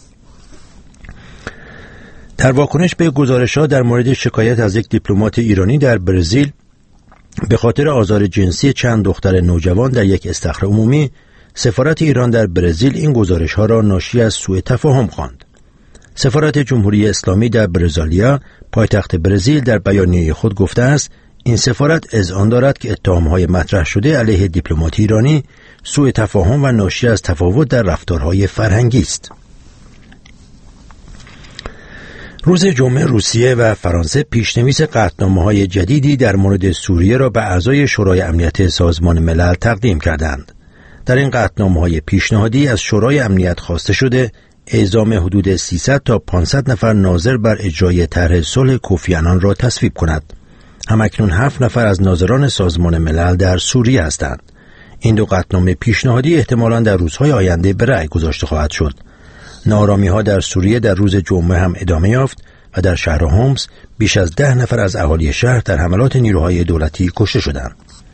در واکنش به گزارش‌ها در مورد شکایت از یک دیپلمات ایرانی در برزیل به خاطر آزار جنسی چند دختر نوجوان در یک استخر عمومی، سفارت ایران در برزیل این گزارش‌ها را ناشی از سوء تفاهم خواند. سفارت جمهوری اسلامی در برزیلیا، پایتخت برزیل، در بیانیه خود گفته است این سفارت اذعان دارد که اتهام‌های مطرح شده علیه دیپلمات ایرانی سوء تفاهم و ناشی از تفاوت در رفتارهای فرهنگی است. روز جمعه روسیه و فرانسه پیشنویس قطعنامه‌های جدیدی در مورد سوریه را به اعضای شورای امنیت سازمان ملل تقدیم کردند. در این قطعنامه‌های پیشنهادی از شورای امنیت خواسته شده اعزام حدود سیصد تا پانصد نفر ناظر بر اجرای طرح صلح کوفی عنان را تصویب کند. همکنون هفت نفر از ناظران سازمان ملل در سوریه هستند. این دو قطعنامه پیشنهادی احتمالاً در روزهای آینده به رأی گذاشته خواهد شد. ناآرامی‌ها در سوریه در روز جمعه هم ادامه یافت و در شهر هومس بیش از ده نفر از اهالی شهر در حملات نیروهای دولتی کشته شدند.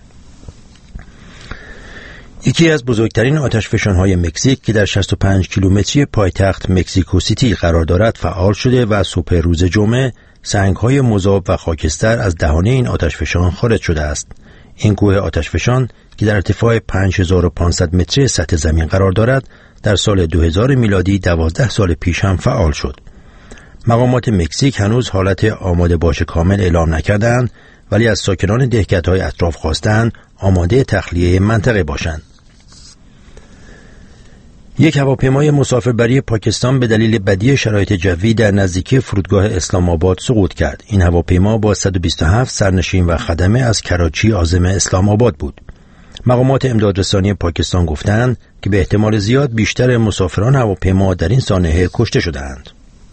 یکی از بزرگترین آتشفشان‌های مکزیک که در شصت و پنج کیلومتری پایتخت مکزیکو سیتی قرار دارد فعال شده و صبح روز جمعه سنگ‌های مذاب و خاکستر از دهانه این آتشفشان خارج شده است. این کوه آتشفشان که در ارتفاع پنج هزار و پانصد متری سطح زمین قرار دارد، در سال دو هزار میلادی دوازده سال پیش هم فعال شد. مقامات مکزیک هنوز حالت آماده باش کامل اعلام نکردند، ولی از ساکنان دهکدهای اطراف خواستند آماده تخلیه منطقه باشند. یک هواپیمای مسافربری پاکستان به دلیل بدی شرایط جوی در نزدیکی فرودگاه اسلام آباد سقوط کرد. این هواپیما با صد و بیست و هفت سرنشین و خدمه از کراچی عازم اسلام آباد بود. مقامات امدادرسانی پاکستان گفتند که به احتمال زیاد بیشتر مسافران هواپیما در این سانحه کشته شدند.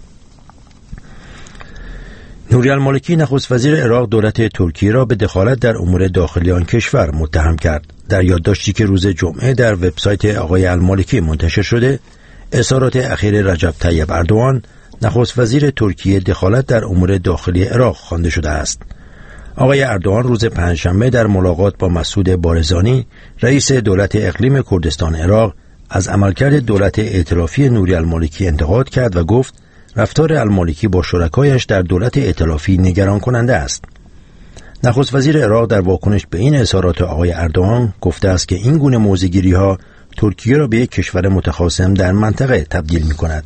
نوری المالکی نخست وزیر عراق دولت ترکیه را به دخالت در امور داخلی آن کشور متهم کرد. در یادداشتی که روز جمعه در وبسایت آقای المالکی منتشر شده، اظهارات اخیر رجب طیب اردوغان نخست وزیر ترکیه دخالت در امور داخلی عراق خوانده شده است. آقای اردوغان روز پنجشنبه در ملاقات با مسعود بارزانی رئیس دولت اقلیم کردستان عراق از عملکرد دولت ائتلافی نوری المالکی انتقاد کرد و گفت رفتار المالکی با شرکایش در دولت ائتلافی نگران کننده است. نخست وزیر عراق در واکنش به این اظهارات آقای اردوغان گفته است که این گونه موضع‌گیری‌ها ترکیه را به یک کشور متخاصم در منطقه تبدیل می‌کند.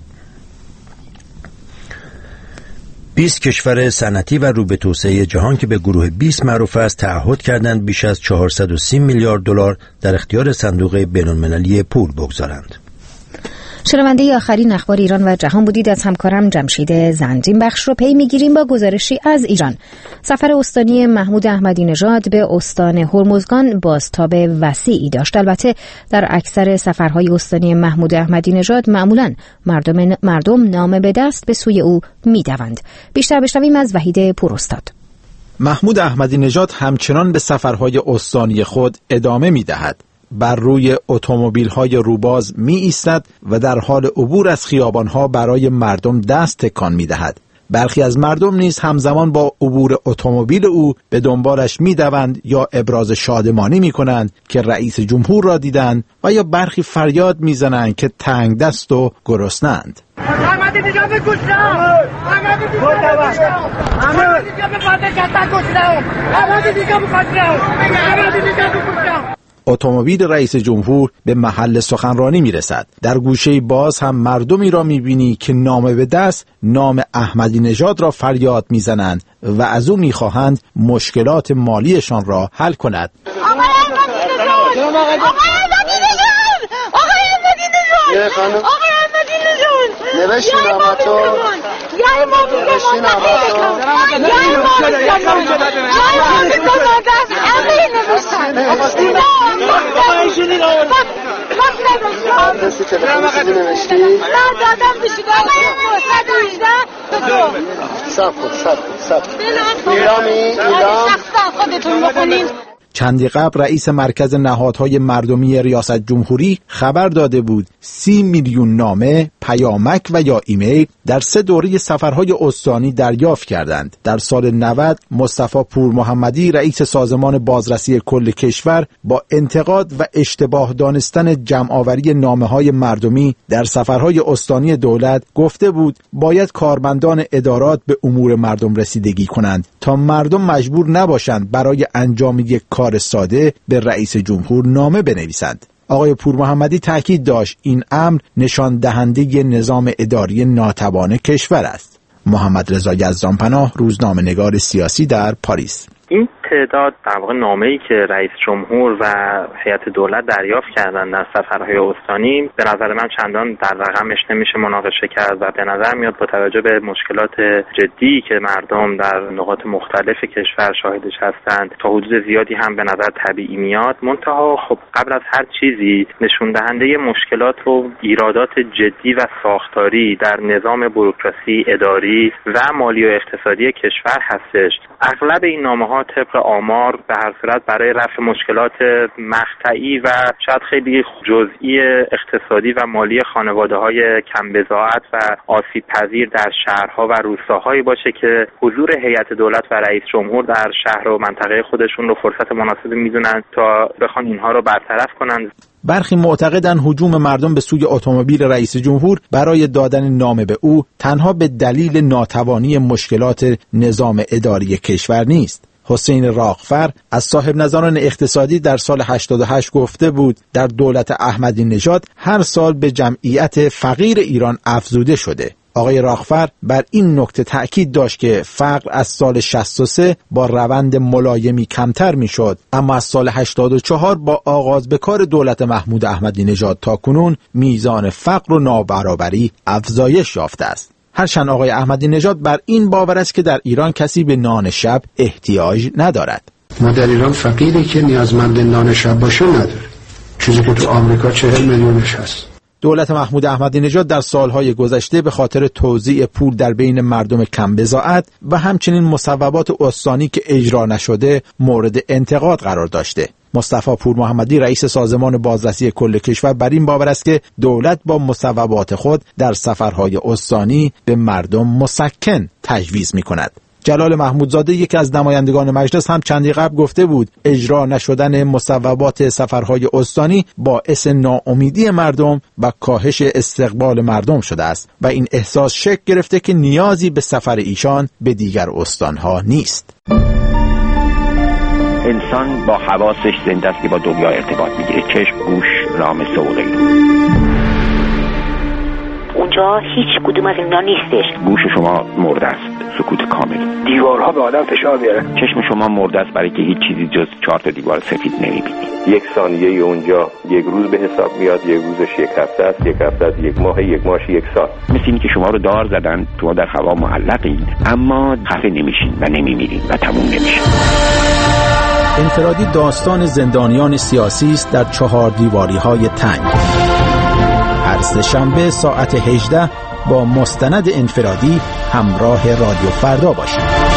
بیست کشور صنعتی و رو به توسعه جهان که به گروه بیست معروف است تعهد کردند بیش از چهارصد و سی میلیارد دلار در اختیار صندوق بین‌المللی پول بگذارند. شنونده آخرین اخبار ایران و جهان بودید. از همکارم جمشید زند. این بخش رو پی میگیریم با گزارشی از ایران. سفر استانی محمود احمدی نژاد به استان هرمزگان بازتاب وسیعی داشت. البته در اکثر سفرهای استانی محمود احمدی نژاد معمولاً مردم مردم نامه به دست به سوی او میدوند. بیشتر بشنویم از وحید پوراستاد. محمود احمدی نژاد همچنان به سفرهای استانی خود ادامه میدهد. بر روی اتومبیل‌های روباز می ایستد و در حال عبور از خیابان‌ها برای مردم دست تکان می‌دهد. برخی از مردم نیز همزمان با عبور اتومبیل او به دنبالش می‌دوند یا ابراز شادمانی می‌کنند که رئیس جمهور را دیدند و یا برخی فریاد می‌زنند که تنگ دست و گرسنه‌اند. احمدی نژاد کشتم! احمدی نژاد کشتم! احمدی نژاد کشتم! اتومبیل رئیس جمهور به محل سخنرانی میرسد. در گوشه باز هم مردمی را میبینی که نامه به دست نام احمدی نژاد را فریاد میزنند و از او میخواهند مشکلات مالیشان را حل کند. آقای احمدی نژاد! آقای احمدی نژاد! آقای احمدی نژاد! آقای احمدی نژاد! نوشتیم اما تو یا امام زمان نخیلکم یا امام زمان یا امام زمان دست همه نوشتن آقا ایشونی نوشتن وقت نوشتن دستی تلفن چیزی نوشتی؟ من دادم بشید آقای صد و هجده سب کن سب کن سب کن ایرامی ایرام شخصا خودتون بخونین. چندی قبل رئیس مرکز نهادهای مردمی ریاست جمهوری خبر داده بود سی میلیون نامه، پیامک و یا ایمیل در سه دوره سفرهای استانی دریافت کردند. در سال نود مصطفی پور محمدی رئیس سازمان بازرسی کل کشور با انتقاد و اشتباه دانستن جمع‌آوری نامه‌های مردمی در سفرهای استانی دولت گفته بود باید کارمندان ادارات به امور مردم رسیدگی کنند تا مردم مجبور نباشند برای انجام یک کار ساده به رئیس جمهور نامه بنویسند. آقای پور محمدی تاکید داشت این امر نشان دهنده نظام اداری ناتوان کشور است. محمد رضا یزدانپناه، روزنامه‌نگار سیاسی در پاریس. این تعداد در واقع نامه‌ای که رئیس جمهور و هیئت دولت دریافت کردن در سفرهای استانی به نظر من چندان در رقمش نمیشه مناقشه کرد و به نظر میاد با توجه به مشکلات جدی که مردم در نقاط مختلف کشور شاهدش هستند تا حدود زیادی هم به نظر طبیعی میاد. منتها خب قبل از هر چیزی نشون دهنده مشکلات و ایرادات جدی و ساختاری در نظام بوروکراسی اداری و مالی و اقتصادی کشور هستش. اغلب این نامه‌ها طبق طبق آمار به هر صورت برای رفع مشکلات مقطعی و شاید خیلی جزئی اقتصادی و مالی خانواده‌های کم بضاعت و آسیب پذیر در شهرها و روستاهایی باشه که حضور هیئت دولت و رئیس جمهور در شهر و منطقه خودشون رو فرصت مناسبی میدونن تا بخوان اینها رو برطرف کنن. برخی معتقدند هجوم مردم به سوی اتومبیل رئیس جمهور برای دادن نام به او تنها به دلیل ناتوانی مشکلات نظام اداری کشور نیست. حسین راغفر از صاحب نظران اقتصادی در سال هشتاد و هشت گفته بود در دولت احمدی نژاد هر سال به جمعیت فقیر ایران افزوده شده. آقای راغفر بر این نکته تأکید داشت که فقر از سال شصت و سه با روند ملایمی کمتر میشد، اما از سال هشتاد و چهار با آغاز به کار دولت محمود احمدی نژاد تا کنون میزان فقر و نابرابری افزایش یافته است. هرچند آقای احمدی نژاد بر این باور است که در ایران کسی به نان شب احتیاج ندارد. ما در ایران فقیری که نیازمند نان شب باشه نداره، چیزی که تو آمریکا چهل میلیونش هست. دولت محمود احمدی نژاد در سالهای گذشته به خاطر توزیع پول در بین مردم کم بضاعت و همچنین مصوبات استانی که اجرا نشده مورد انتقاد قرار داشته. مصطفی پور محمدی رئیس سازمان بازرسی کل کشور بر این باور است که دولت با مصوبات خود در سفرهای استانی به مردم مسکن تجویز می‌کند. جلال محمودزاده یکی از نمایندگان مجلس هم چندی قبل گفته بود اجرا نشدن مصوبات سفرهای استانی باعث ناامیدی مردم و کاهش استقبال مردم شده است و این احساس شکل گرفته که نیازی به سفر ایشان به دیگر استانها نیست. انسان با حواسش زنده است که با دنیا ارتباط میگیره، چشم، گوش، لامسه و غیره. اونجا هیچ کدوم از اینا نیستش. گوش شما مرده است، سکوت کامل. دیوارها به آدم فشار میاره. چشم شما مرده است برای که هیچ چیزی جز چهار تا دیوار سفید نمیبینید. یک ثانیه اونجا یک روز به حساب میاد، یک روزش یک هفته است، یک هفته است یک ماه، یک ماهش یک سال. مثل اینی که شما رو دار زدن، شما در هوا معلقین اما خفه نمیشین و نمیمیرین و تموم نمیشین. انفرادی داستان زندانیان سیاسی است در چهار دیواری های تنگ. هر سه‌شنبه ساعت هجده با مستند انفرادی همراه رادیو فردا باشید.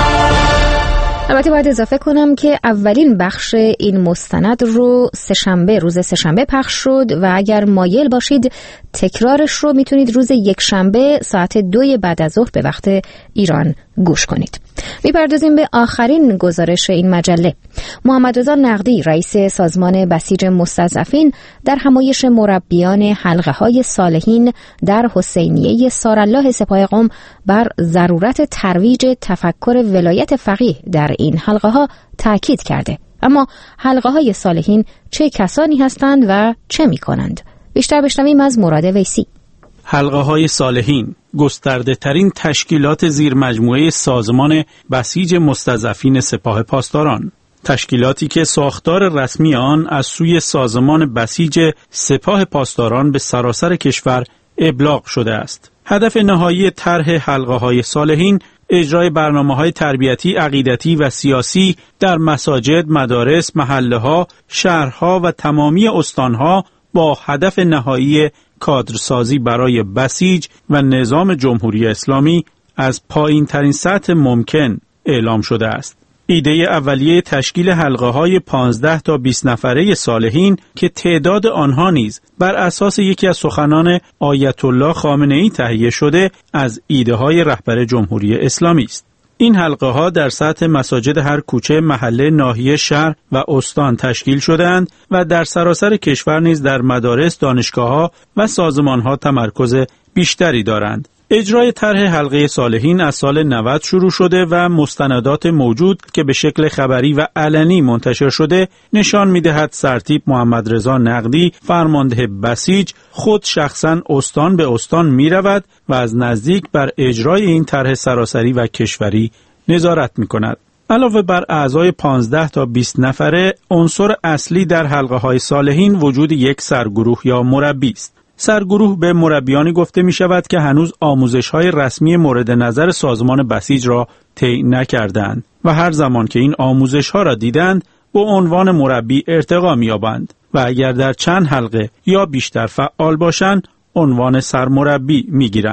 البته باید اضافه کنم که اولین بخش این مستند رو سه‌شنبه روز سه‌شنبه پخش شد و اگر مایل باشید تکرارش رو میتونید روز یکشنبه ساعت دوی بعد از ظهر به وقت ایران گوش کنید. میپردازیم به آخرین گزارش این مجله. محمد رضا نقدی رئیس سازمان بسیج مستضعفین در همایش مربیان حلقه های صالحین در حسینیه سارالله سپاه قم بر ضرورت ترویج تفکر ولایت فقیه در این حلقه ها تاکید کرده. اما حلقه های صالحین چه کسانی هستند و چه می کنند؟ بیشتر بشنویم از مراد ویسی. حلقه های صالحین گسترده ترین تشکیلات زیر مجموعه سازمان بسیج مستضعفین سپاه پاسداران، تشکیلاتی که ساختار رسمی آن از سوی سازمان بسیج سپاه پاسداران به سراسر کشور ابلاغ شده است. هدف نهایی طرح حلقه های صالحین اجرای برنامه‌های تربیتی، عقیدتی و سیاسی در مساجد، مدارس، محله‌ها، شهرها و تمامی استانها با هدف نهایی کادرسازی برای بسیج و نظام جمهوری اسلامی از پایین ترین سطح ممکن اعلام شده است. ایده اولیه تشکیل حلقه های پانزده تا بیست نفره صالحین که تعداد آنها نیز بر اساس یکی از سخنان آیت الله خامنه‌ای تهیه شده از ایده های رهبر جمهوری اسلامی است. این حلقه ها در سطح مساجد هر کوچه، محله، ناحیه، شهر و استان تشکیل شده‌اند و در سراسر کشور نیز در مدارس، دانشگاه‌ها و سازمان‌ها تمرکز بیشتری دارند. اجرای طرح حلقه صالحین از سال نود شروع شده و مستندات موجود که به شکل خبری و علنی منتشر شده نشان می‌دهد سرتیپ محمد رضا نقدی فرمانده بسیج خود شخصاً استان به استان می‌رود و از نزدیک بر اجرای این طرح سراسری و کشوری نظارت می‌کند. علاوه بر اعضای پانزده تا بیست نفره، عنصر اصلی در حلقه های صالحین وجود یک سرگروه یا مربی است. سرگروه به مربیانی گفته می شود که هنوز آموزش های رسمی مورد نظر سازمان بسیج را طی نکردند و هر زمان که این آموزش ها را دیدند به عنوان مربی ارتقا می یابند و اگر در چند حلقه یا بیشتر فعال باشند عنوان سرمربی می گیرند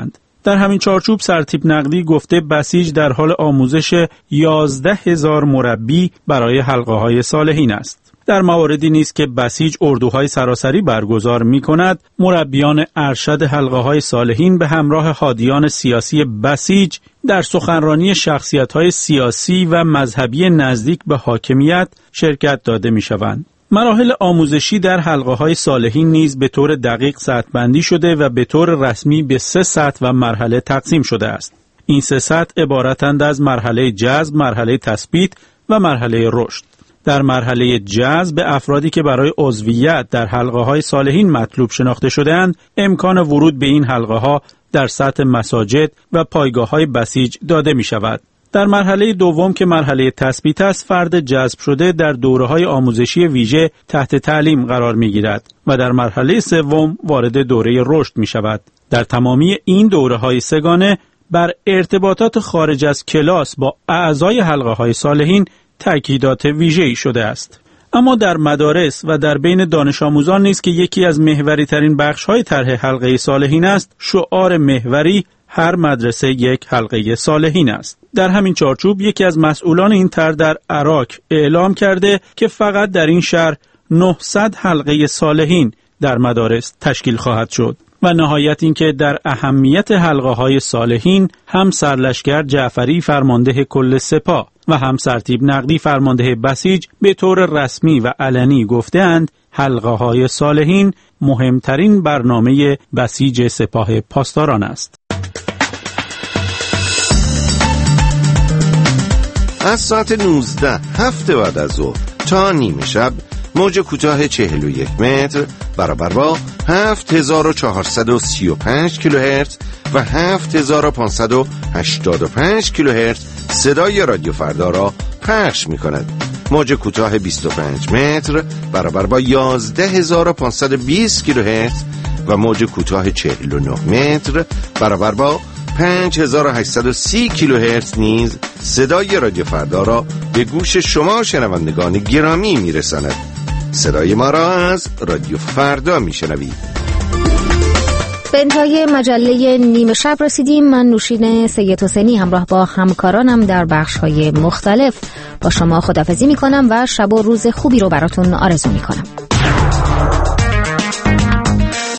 در همین چارچوب سرتیپ نقدی گفته بسیج در حال آموزش یازده هزار مربی برای حلقه‌های صالحین است. در مواردی نیست که بسیج اردوهای سراسری برگزار می کند، مربیان ارشد حلقه‌های صالحین به همراه هادیان سیاسی بسیج در سخنرانی شخصیت‌های سیاسی و مذهبی نزدیک به حاکمیت شرکت داده می‌شوند. مراحل آموزشی در حلقه‌های صالحین نیز به طور دقیق سطح بندی شده و به طور رسمی به سه سطح و مرحله تقسیم شده است. این سه سطح عبارتند از مرحله جذب، مرحله تثبیت و مرحله رشد. در مرحله جذب افرادی که برای عضویت در حلقه‌های صالحین مطلوب شناخته شده‌اند، امکان ورود به این حلقه‌ها در سطح مساجد و پایگاه‌های بسیج داده می‌شود. در مرحله دوم که مرحله تثبیت است، فرد جذب شده در دوره‌های آموزشی ویژه تحت تعلیم قرار می‌گیرد و در مرحله سوم وارد دوره رشد می‌شود. در تمامی این دوره‌های سه‌گانه بر ارتباطات خارج از کلاس با اعضای حلقه‌های صالحین تأکیدات ویژه‌ای شده است. اما در مدارس و در بین دانش آموزان نیز که یکی از محوری ترین بخش‌های طرح حلقه صالحین است، شعار محوری هر مدرسه یک حلقه صالحین است. در همین چارچوب یکی از مسئولان این طرح در عراق اعلام کرده که فقط در این شهر نهصد حلقه صالحین در مدارس تشکیل خواهد شد. و نهایت این که در اهمیت حلقه‌های صالحین هم سرلشکر جعفری فرمانده کل سپاه و هم سرتیپ نقدی فرمانده بسیج به طور رسمی و علنی گفته‌اند حلقه‌های صالحین مهمترین برنامه بسیج سپاه پاسداران است. از ساعت نوزده هفته بعد از ظهر تا نیمه شب موج کوتاه چهل و یک متر برابر با هفت هزار و چهارصد و سی و پنج کیلوهرتز و هفت هزار و پانصد و هشتاد و پنج کیلوهرتز صدای رادیو فردا را پخش می کند. موج کوتاه بیست و پنج متر برابر با یازده هزار و پانصد و بیست کیلوهرتز و موج کوتاه چهل و نه متر برابر با پنج هزار و هشتصد و سی کیلوهرتز نیز صدای رادیو فردا را به گوش شما شنوندگان گرامی میرساند. صدای ما را از رادیو فردا میشنوید. به انتهای مجله نیمه شب رسیدیم. من نوشین سید حسینی همراه با همکارانم در بخش‌های مختلف با شما خداحافظی می‌کنم و شب و روز خوبی رو براتون آرزو می‌کنم.